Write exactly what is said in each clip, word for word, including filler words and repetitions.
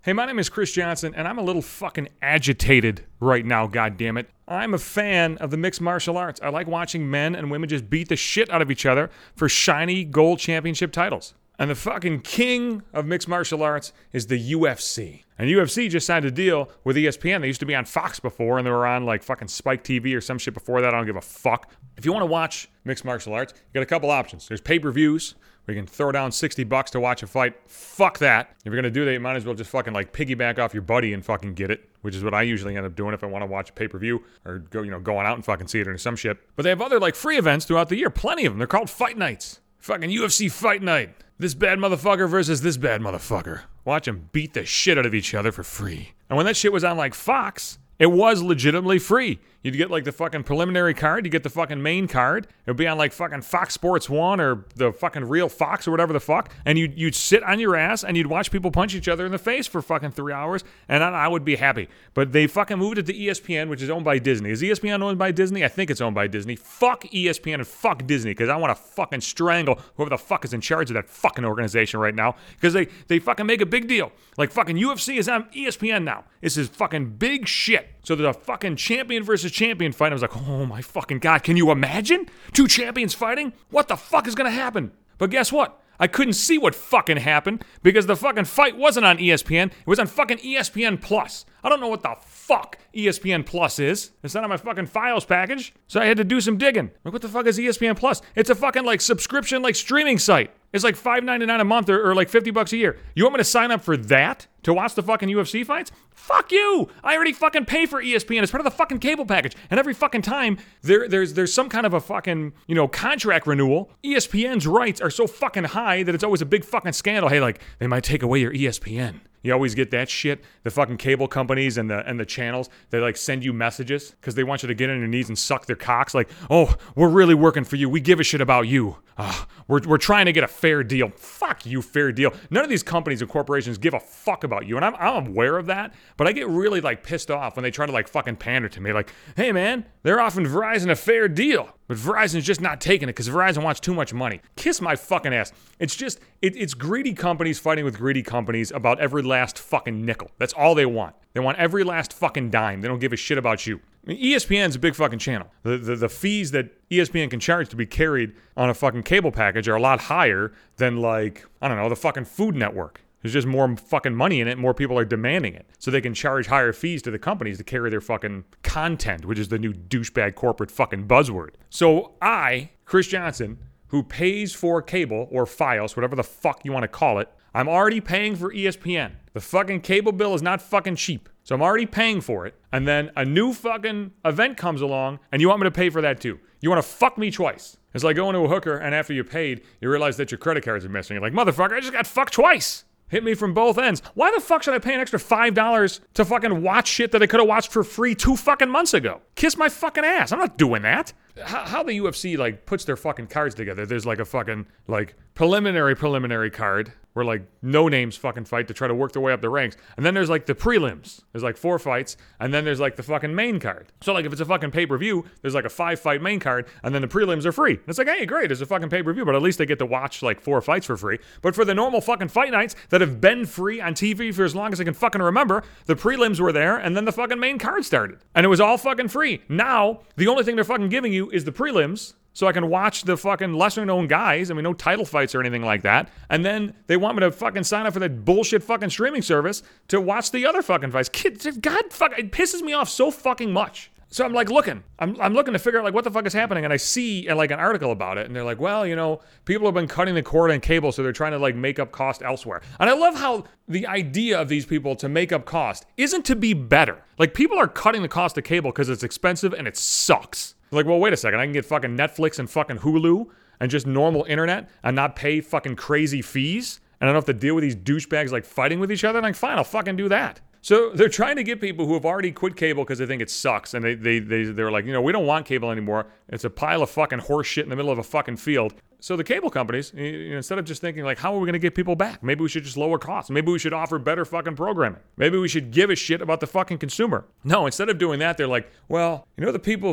Hey, my name is Chris Johnson, and I'm a little fucking agitated right now, goddammit. I'm a fan of the mixed martial arts. I like watching men and women just beat the shit out of each other for shiny gold championship titles. And the fucking king of mixed martial arts is the U F C. And U F C just signed a deal with E S P N. They used to be on Fox before, and they were on like fucking Spike T V or some shit before that. I don't give a fuck. If you want to watch mixed martial arts, you got a couple options. There's pay-per-views, where you can throw down sixty bucks to watch a fight. Fuck that. If you're going to do that, you might as well just fucking like piggyback off your buddy and fucking get it, which is what I usually end up doing if I want to watch a pay-per-view or go, you know, going out and fucking see it or some shit. But they have other like free events throughout the year. Plenty of them. They're called fight nights. Fucking U F C fight night. This bad motherfucker versus this bad motherfucker. Watch them beat the shit out of each other for free. And when that shit was on like Fox, it was legitimately free. You'd get like the fucking preliminary card, you get the fucking main card. It would be on like fucking Fox Sports one or the fucking real Fox or whatever the fuck. And you'd, you'd sit on your ass and you'd watch people punch each other in the face for fucking three hours. And I, I would be happy. But they fucking moved it to E S P N, which is owned by Disney. Is E S P N owned by Disney? I think it's owned by Disney. Fuck E S P N and fuck Disney, because I want to fucking strangle whoever the fuck is in charge of that fucking organization right now. Because they, they fucking make a big deal. Like fucking U F C is on E S P N now. This is fucking big shit. So there's a fucking champion versus champion fight. I was like, oh my fucking God, can you imagine? Two champions fighting? What the fuck is gonna happen? But guess what? I couldn't see what fucking happened because the fucking fight wasn't on E S P N. It was on fucking E S P N Plus. I don't know what the fuck E S P N Plus is. It's not on my fucking files package. So I had to do some digging. Like, what the fuck is E S P N Plus? It's a fucking like subscription like streaming site. It's like five ninety-nine a month or, or like fifty bucks a year. You want me to sign up for that to watch the fucking U F C fights? Fuck you! I already fucking pay for E S P N. It's part of the fucking cable package. And every fucking time there there's there's some kind of a fucking, you know, contract renewal, E S P N's rights are so fucking high that it's always a big fucking scandal. Hey, like, they might take away your E S P N. You always get that shit. The fucking cable companies and the and the channels, they like send you messages because they want you to get on your knees and suck their cocks. Like, oh, we're really working for you. We give a shit about you. Uh, we're we're trying to get a fair deal. Fuck you, fair deal. None of these companies and corporations give a fuck about you, and I'm I'm aware of that. But I get really like pissed off when they try to like fucking pander to me. Like, hey man, they're offering Verizon a fair deal, but Verizon's just not taking it because Verizon wants too much money. Kiss my fucking ass. It's just it, it's greedy companies fighting with greedy companies about every last fucking nickel. That's all they want. They want every last fucking dime. They don't give a shit about you. I mean, E S P N's a big fucking channel. The, the the fees that E S P N can charge to be carried on a fucking cable package are a lot higher than like, I don't know, the fucking Food Network. There's just more fucking money in it. More people are demanding it. So they can charge higher fees to the companies to carry their fucking content, which is the new douchebag corporate fucking buzzword. So I, Chris Johnson, who pays for cable or Fios, whatever the fuck you want to call it, I'm already paying for E S P N. The fucking cable bill is not fucking cheap. So I'm already paying for it. And then a new fucking event comes along and you want me to pay for that too. You want to fuck me twice. It's like going to a hooker and after you paid, you realize that your credit cards are missing. You're like, motherfucker, I just got fucked twice. Hit me from both ends. Why the fuck should I pay an extra five dollars to fucking watch shit that I could have watched for free two fucking months ago? Kiss my fucking ass. I'm not doing that. How, how the U F C like puts their fucking cards together. There's like a fucking like preliminary preliminary card where like no names fucking fight to try to work their way up the ranks. And then there's like the prelims. There's like four fights. And then there's like the fucking main card. So like if it's a fucking pay-per-view, there's like a five fight main card. And then the prelims are free. And it's like, hey, great, it's a fucking pay-per-view. But at least they get to watch like four fights for free. But for the normal fucking fight nights that have been free on T V for as long as I can fucking remember, the prelims were there and then the fucking main card started. And it was all fucking free. Now, the only thing they're fucking giving you is the prelims. So I can watch the fucking lesser known guys. I mean, no title fights or anything like that. And then they want me to fucking sign up for that bullshit fucking streaming service to watch the other fucking fights. Kids, God, fuck, it pisses me off so fucking much. So I'm like looking, I'm I'm looking to figure out like what the fuck is happening. And I see uh, like an article about it. And they're like, well, you know, people have been cutting the cord on cable. So they're trying to like make up cost elsewhere. And I love how the idea of these people to make up cost isn't to be better. Like people are cutting the cost of cable because it's expensive and it sucks. Like, well, wait a second. I can get fucking Netflix and fucking Hulu and just normal internet and not pay fucking crazy fees. And I don't have to deal with these douchebags like fighting with each other. And like, fine, I'll fucking do that. So they're trying to get people who have already quit cable because they think it sucks. And they, they, they, they're like, you know, we don't want cable anymore. It's a pile of fucking horse shit in the middle of a fucking field. So the cable companies, you know, instead of just thinking like, how are we going to get people back? Maybe we should just lower costs. Maybe we should offer better fucking programming. Maybe we should give a shit about the fucking consumer. No, instead of doing that, they're like, well, you know, the people who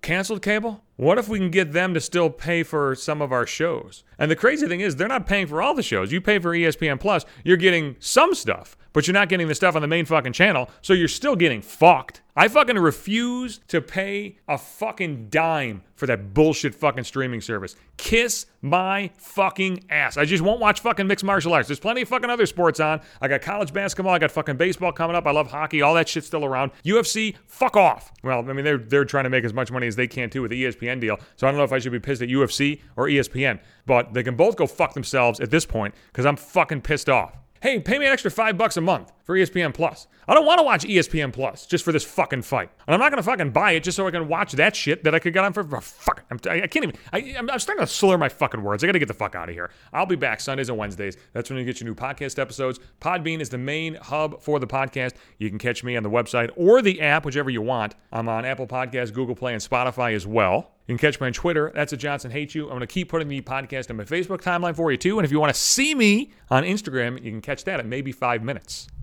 canceled cable? What if we can get them to still pay for some of our shows? And the crazy thing is, they're not paying for all the shows. You pay for E S P N Plus, you're getting some stuff, but you're not getting the stuff on the main fucking channel, so you're still getting fucked. I fucking refuse to pay a fucking dime for that bullshit fucking streaming service. Kiss my fucking ass. I just won't watch fucking mixed martial arts. There's plenty of fucking other sports on. I got college basketball, I got fucking baseball coming up, I love hockey, all that shit's still around. U F C, fuck off. Well, I mean, they're they're trying to make as much money as they can too with the E S P N deal, so I don't know if I should be pissed at U F C or E S P N, but they can both go fuck themselves at this point, because I'm fucking pissed off. Hey, pay me an extra five bucks a month for E S P N Plus. I don't want to watch E S P N Plus just for this fucking fight. And I'm not going to fucking buy it just so I can watch that shit that I could get on for, for fuck. I'm, I can't even, I, I'm, I'm starting to slur my fucking words. I got to get the fuck out of here. I'll be back Sundays and Wednesdays. That's when you get your new podcast episodes. Podbean is the main hub for the podcast. You can catch me on the website or the app, whichever you want. I'm on Apple Podcasts, Google Play, and Spotify as well. You can catch me on Twitter. That's at Johnson Hates You. I'm going to keep putting the podcast on my Facebook timeline for you too. And if you want to see me on Instagram, you can catch that at maybe five minutes.